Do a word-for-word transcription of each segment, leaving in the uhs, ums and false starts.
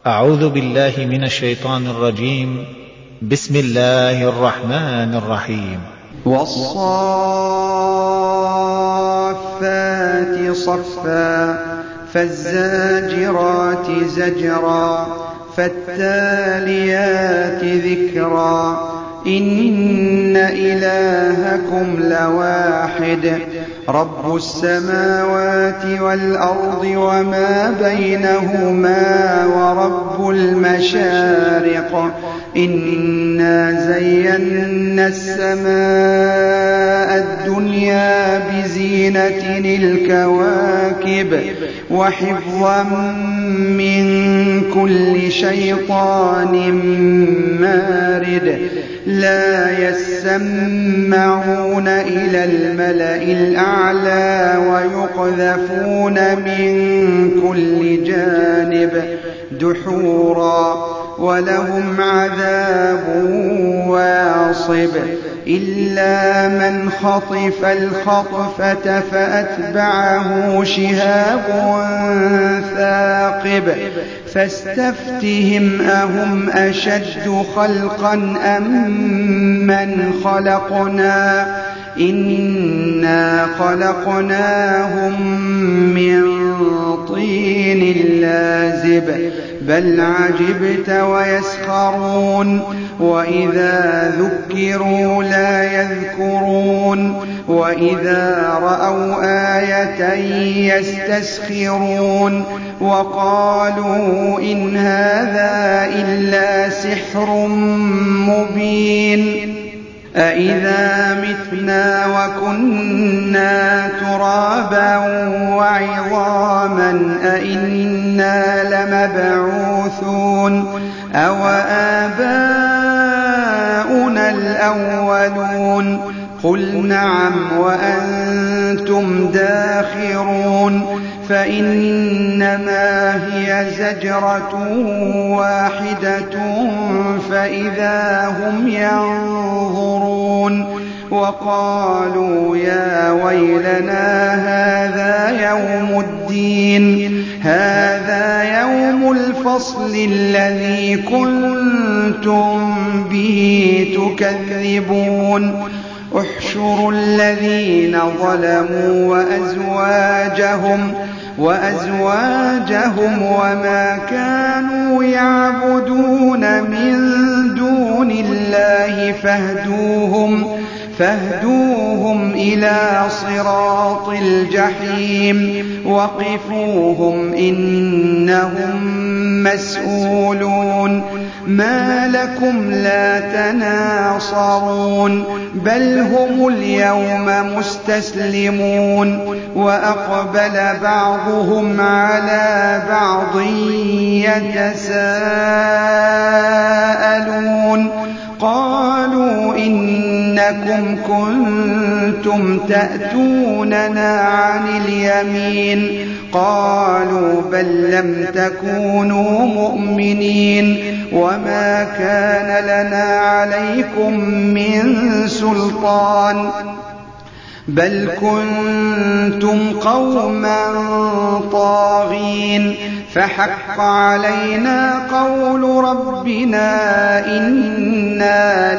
أعوذ بالله من الشيطان الرجيم. بسم الله الرحمن الرحيم. والصافات صفا فالزاجرات زجرا فالتاليات ذكرا إن إلهكم لواحد رب السماوات والأرض وما بينهما ورب المشارق إنا زينا السماء الدنيا بزينة الكواكب وحفظا من كل شيطان مارد لا يسمعون إلى الملأ الأعلى ويقذفون من كل جانب دحورا ولهم عذاب واصب إلا من خطف الخطفة فأتبعه شهاب ثاقب فاستفتهم أهم أشد خلقا أم من خلقنا إنا خلقناهم من طين لازب بل عجبت ويسخرون وإذا ذكروا لا يذكرون وإذا رأوا آية يستسخرون وقالوا إن هذا إلا سحر مبين أإذا متنا وكنا ترابا وعظاما أإنا لمبعوثون أو آباؤنا الأولون قل نعم وأنتم داخرون فإنما هي زجرة واحدة فإذا هم ينظرون وقالوا يا ويلنا هذا يوم الدين هذا يوم الفصل الذي كنتم به تكذبون احشروا الذين ظلموا وأزواجهم وأزواجهم وما كانوا يعبدون من دون الله فاهدوهم فاهدوهم إلى صراط الجحيم وقفوهم إنهم مسؤولون ما لكم لا تناصرون بل هم اليوم مستسلمون وأقبل بعضهم على بعض يتساءلون قالوا إنكم كنتم تأتوننا عن اليمين قالوا بل لم تكونوا مؤمنين وما كان لنا عليكم من سلطان بل كنتم قوما طاغين فحق علينا قول ربنا إنا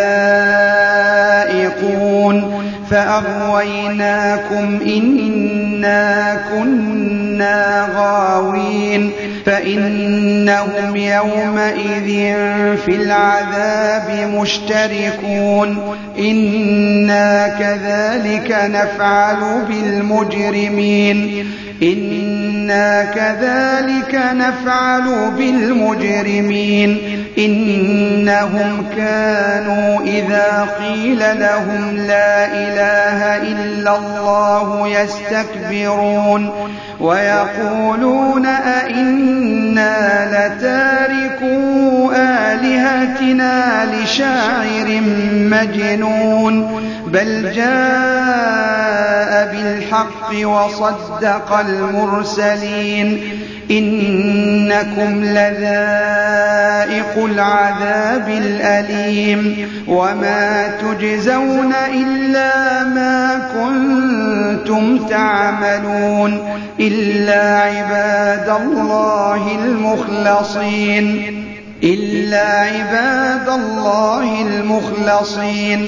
لذائقون فأغويناكم إنا كنا غاوين فإنهم يومئذ في العذاب مشتركون إنا كذلك نفعل بالمجرمين إنا كذلك نفعل بالمجرمين إنهم كانوا إذا قيل لهم لا إله إلا الله يستكبرون ويقولون أئنا لتاركو آلهتنا لشاعر مجنون بل جاء بالحق وصدق المرسلين إنكم لذائقو العذاب الأليم وما تجزون إلا ما كنتم تعملون إلا عباد الله المخلصين إلا عباد الله المخلصين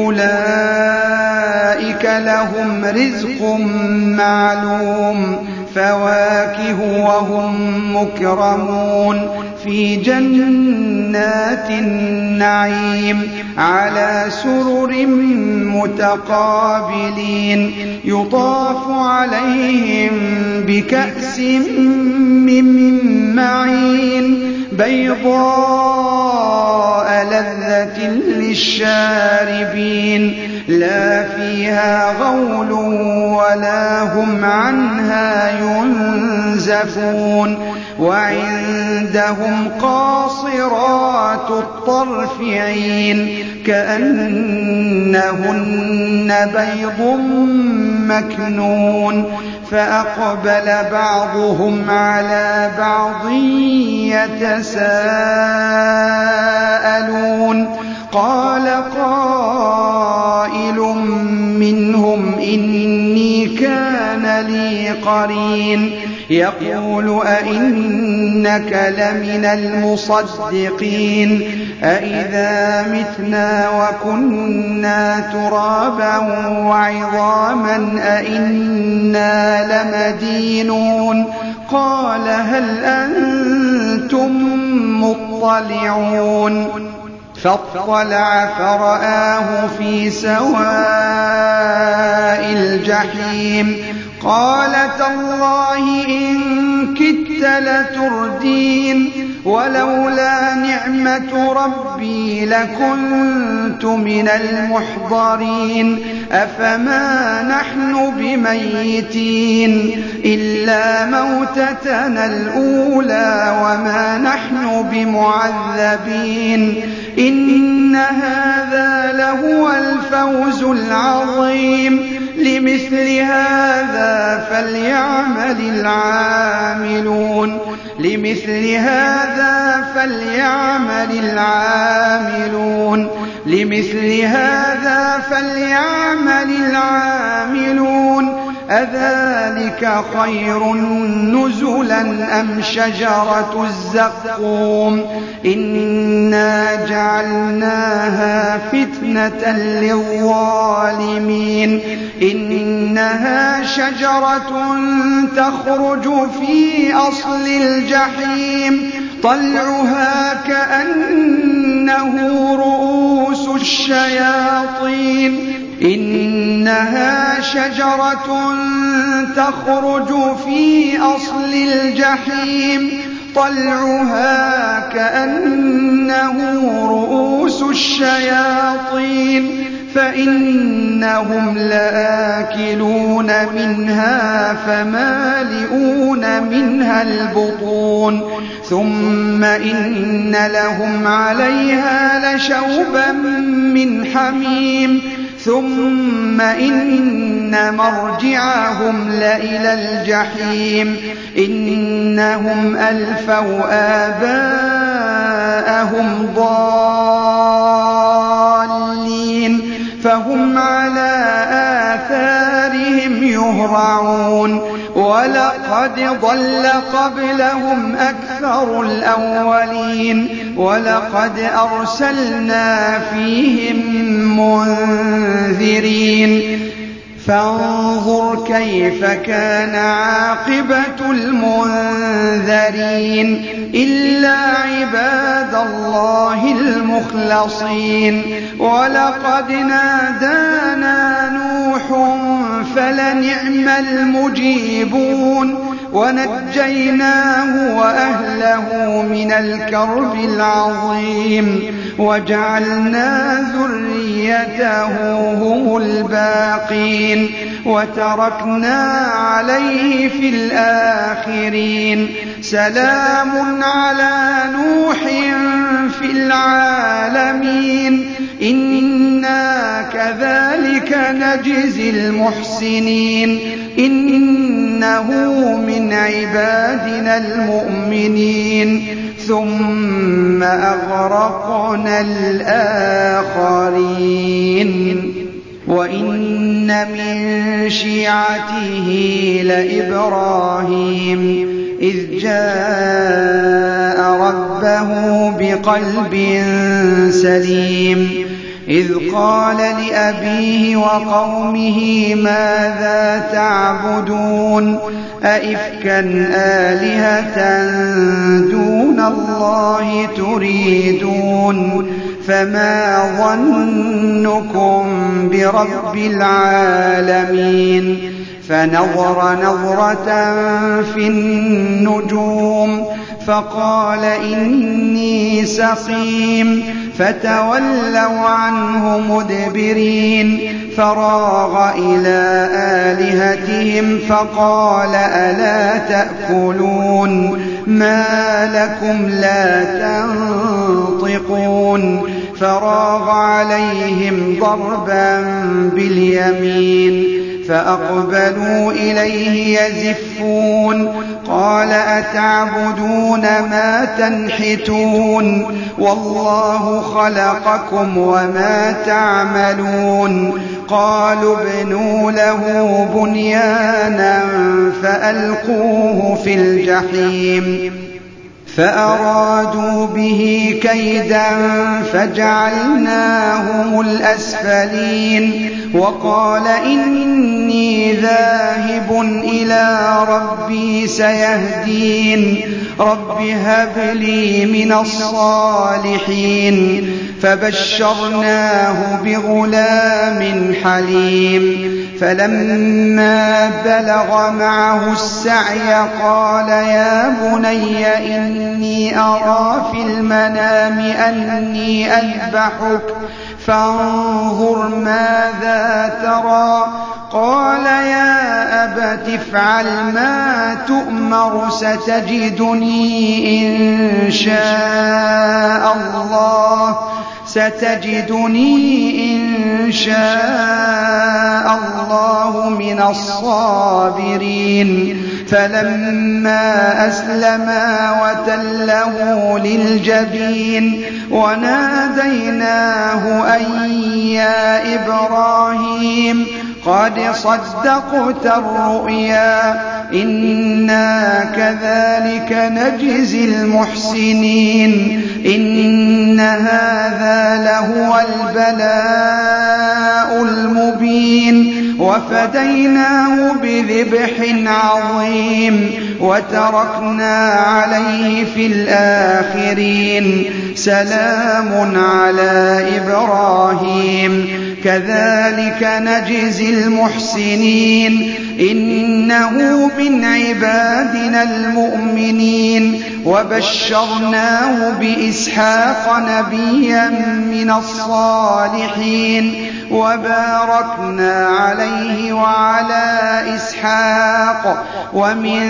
أولئك لهم رزق معلوم فواكه وهم مكرمون في جنات النعيم على سرر متقابلين يطاف عليهم بكأس من معين بيضاء لذة للشاربين لا فيها غول ولا هم عنها ينزفون وعندهم قاصرات الطرف عين كأنهن بيض مكنون فأقبل بعضهم على بعض يتساءلون قال قائل منهم إني كان لي قرين يقول أئنك لمن المصدقين أئذا متنا وكنا ترابا وعظاما أئنا لمدينون قال هل أنتم مطلعون فاطلع فرآه في سواء الجحيم قال تالله إن كدت لتردين ولولا نعمة ربي لكنت من المحضرين أفما نحن بميتين إلا موتتنا الأولى وما نحن بمعذبين إن هذا لهو الفوز العظيم لمثل هذا فليعمل العاملون لمثل هذا فليعمل العاملون لمثل هذا فليعمل العاملون أذلك خير نزلا أم شجرة الزقوم إنا جعلناها فتنة للظالمين إنها شجرة تخرج في أصل الجحيم طلعها كأنه رؤوس الشياطين إنها شجرة تخرج في أصل الجحيم طلعها كأنه رؤوس الشياطين فإنهم لآكلون منها فمالئون منها البطون ثم إن لهم عليها لشوبا من حميم ثم إن مرجعهم لإلى الجحيم إنهم ألفوا آباءهم ضالين فهم على آثارهم يهرعون ولقد ضل قبلهم أكثر الأولين ولقد أرسلنا فيهم منذرين فانظر كيف كان عاقبة المنذرين إلا عباد الله المخلصين ولقد نادانا نوح فلنعم المجيبون ونجيناه وأهله من الكرب العظيم وجعلنا ذريته هم الباقين وتركنا عليه في الآخرين سلام على نوح في العالمين إنا كذلك نجزي المحسنين إن إنه من عبادنا المؤمنين ثم أغرقنا الآخرين وإن من شيعته لإبراهيم إذ جاء ربه بقلب سليم إذ قال لأبيه وقومه ماذا تعبدون أئفكا آلهة دون الله تريدون فما ظنكم برب العالمين فنظر نظرة في النجوم فقال إني سقيم فتولوا عنه مدبرين فراغ إلى آلهتهم فقال ألا تأكلون ما لكم لا تنطقون فراغ عليهم ضربا باليمين فأقبلوا إليه يزفون قال أتعبدون ما تنحتون والله خلقكم وما تعملون قالوا ابنوا له بنيانا فألقوه في الجحيم فأرادوا به كيدا فجعلناهم الأسفلين وقال إني ذاهب إلى ربي سيهدين رب هب لي من الصالحين فبشرناه بغلام حليم فلما بلغ معه السعي قال يا بني إني أرى في المنام أني أذبحك فانظر ماذا ترى قال يا أبت افعل ما تؤمر ستجدني إن شاء الله ستجدني إن شاء الله من الصابرين فلما أسلما وتله للجبين وناديناه أن يا إبراهيم قد صدقت الرؤيا إنا كذلك نجزي المحسنين إن هذا لهو البلاء المبين وفديناه بذبح عظيم وتركنا عليه في الآخرين سلام على إبراهيم كذلك نجزي المحسنين إنه من عبادنا المؤمنين وبشرناه بإسحاق نبيا من الصالحين وباركنا عليه وعلى إسحاق ومن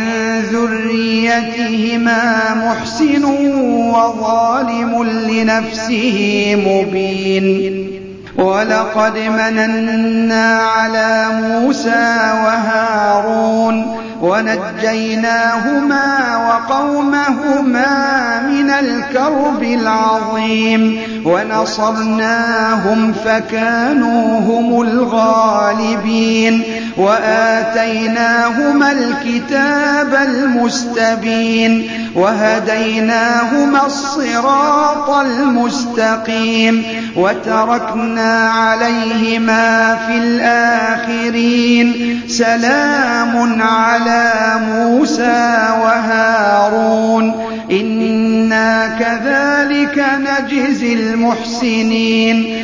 ذريتهما محسن وظالم لنفسه مبين ولقد مننا على موسى وهارون ونجيناهما وقومهما من الكرب العظيم ونصرناهم فكانوا هم الغالبين وآتيناهما الكتاب المستبين وهديناهما الصراط المستقيم وتركنا عليهما في الآخرين سلام على موسى وهارون إنا كذلك نجزي المحسنين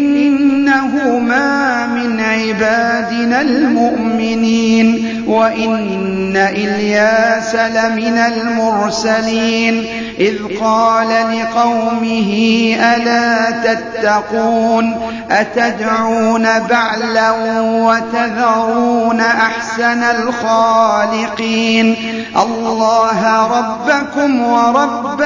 إنهما من عبادنا المؤمنين وإن إلياس لمن المرسلين إذ قال لقومه ألا تتقون أتدعون بعلا وتذرون أحسن الخالقين الله ربكم ورب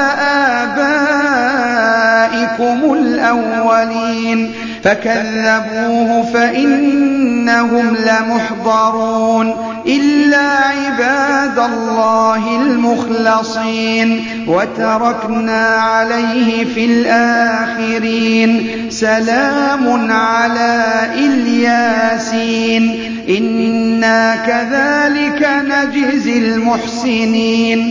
آبائكم الأولين فكذبوه فإنهم لمحضرون إلا عباد الله المخلصين وتركنا عليه في الآخرين سلام على الياسين إنا كذلك نجزي المحسنين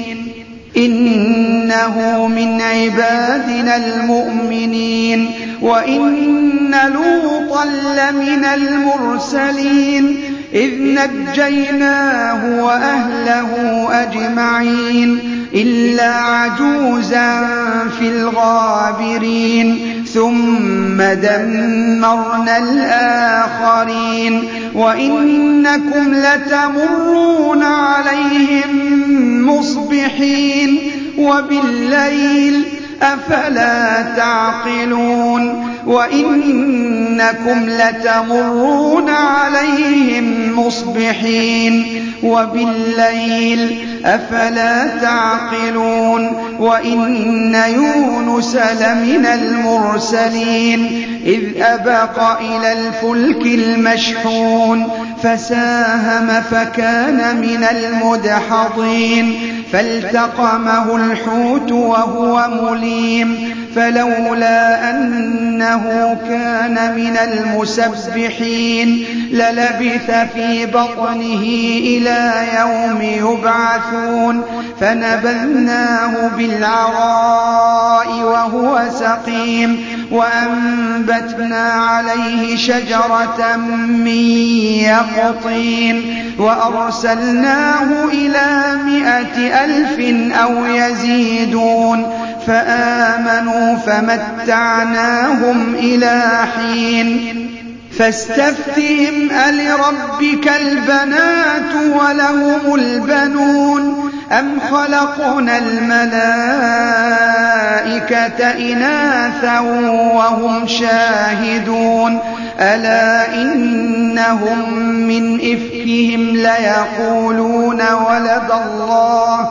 إنه من عبادنا المؤمنين وإن لوطا لمن المرسلين إذ نجيناه وأهله أجمعين إلا عجوزا في الغابرين ثم دمرنا الآخرين وإنكم لتمرون عليهم مصبحين وبالليل أفلا تعقلون وإنكم لتمرون عليهم مصبحين وبالليل أفلا تعقلون وإن يونس لمن المرسلين إذ أبق إلى الفلك المشحون فساهم فكان من المدحضين فالتقمه الحوت وهو مليم فلولا أنه كان من المسبحين للبث في بطنه إلى يوم يبعثون فنبذناه بالعراء وهو سقيم وأنبتنا عليه شجرة من يقطين وأرسلناه إلى مائة ألف أو يزيدون فآمنوا فمتعناهم إلى حين فاستفتهم ألربك البنات ولهم البنون أم خلقنا الملائكة إناثا وهم شاهدون ألا إنهم من إفكهم ليقولون ولد الله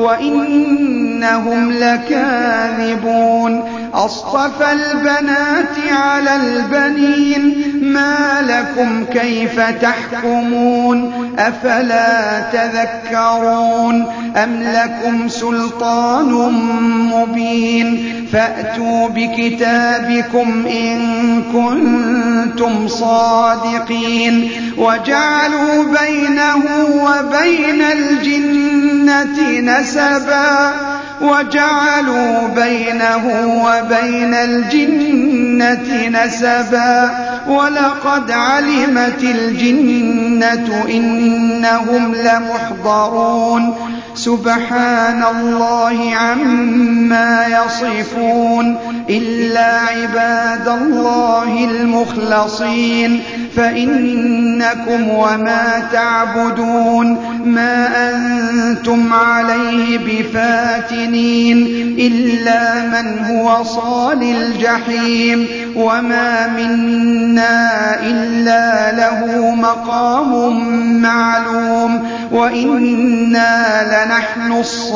وإنهم لكاذبون أصطفى البنات على البنين ما لكم كيف تحكمون أفلا تذكرون أم لكم سلطان مبين فأتوا بكتابكم إن كنتم صادقين وجعلوا بينه وبين الجنة نسبا وجعلوا بينه وبين الجنة نسبا ولقد علمت الجنة إنهم لمحضرون سبحان الله عما يصفون إلا عباد الله المخلصين فإنكم وما تعبدون ما أنتم عليه بفاتنين إلا من هو صال الجحيم وما منا إلا له مقام معلوم وإنا لنحن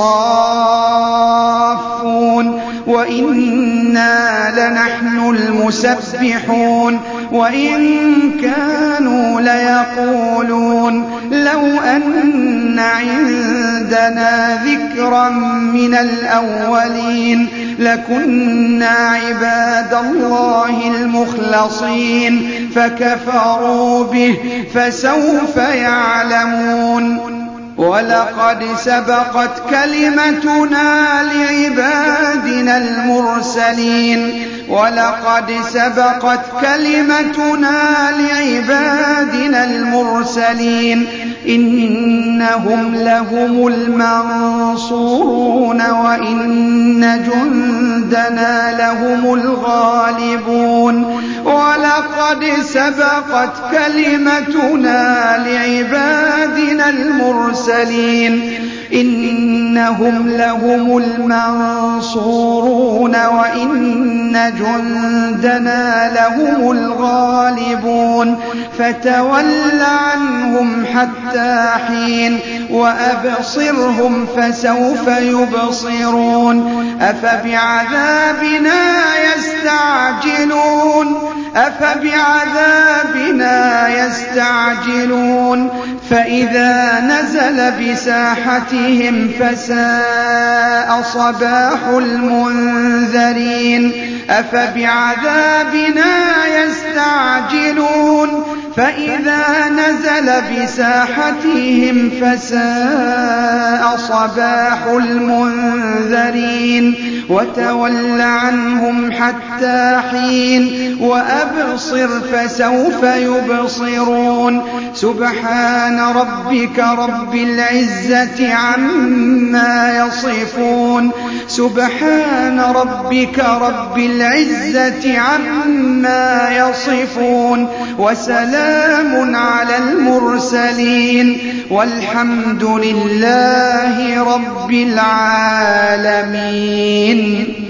الصافون وإنا لنحن المسبحون وإن كانوا ليقولون لو أن عندنا ذكرا من الأولين لكنا عباد الله المخلصين فكفروا به فسوف يعلمون ولقد سبقت كلمتنا لعبادنا المرسلين ولقد سبقت كلمتنا لعبادنا المرسلين إنهم لهم المنصورون وإن جندنا لهم الغالبون ولقد سبقت كلمتنا لعبادنا المرسلين إنهم لهم المنصورون وإن جندنا لهم الغالبون فتول عنهم حتى حين وأبصرهم فسوف يبصرون أفبعذابنا يستعجلون أفبعذابنا يستعجلون فإذا نزل بساحتهم فساء صباح المنذرين أفبعذابنا يستعجلون فإذا نزل بساحتهم فساء صباح المنذرين وتول عنهم حتى حين وأبصر فسوف يبصرون سبحان ربك رب العزة عما يصفون سبحان ربك رب العزة عما يصفون وسلام على المرسلين والحمد لله رب العالمين.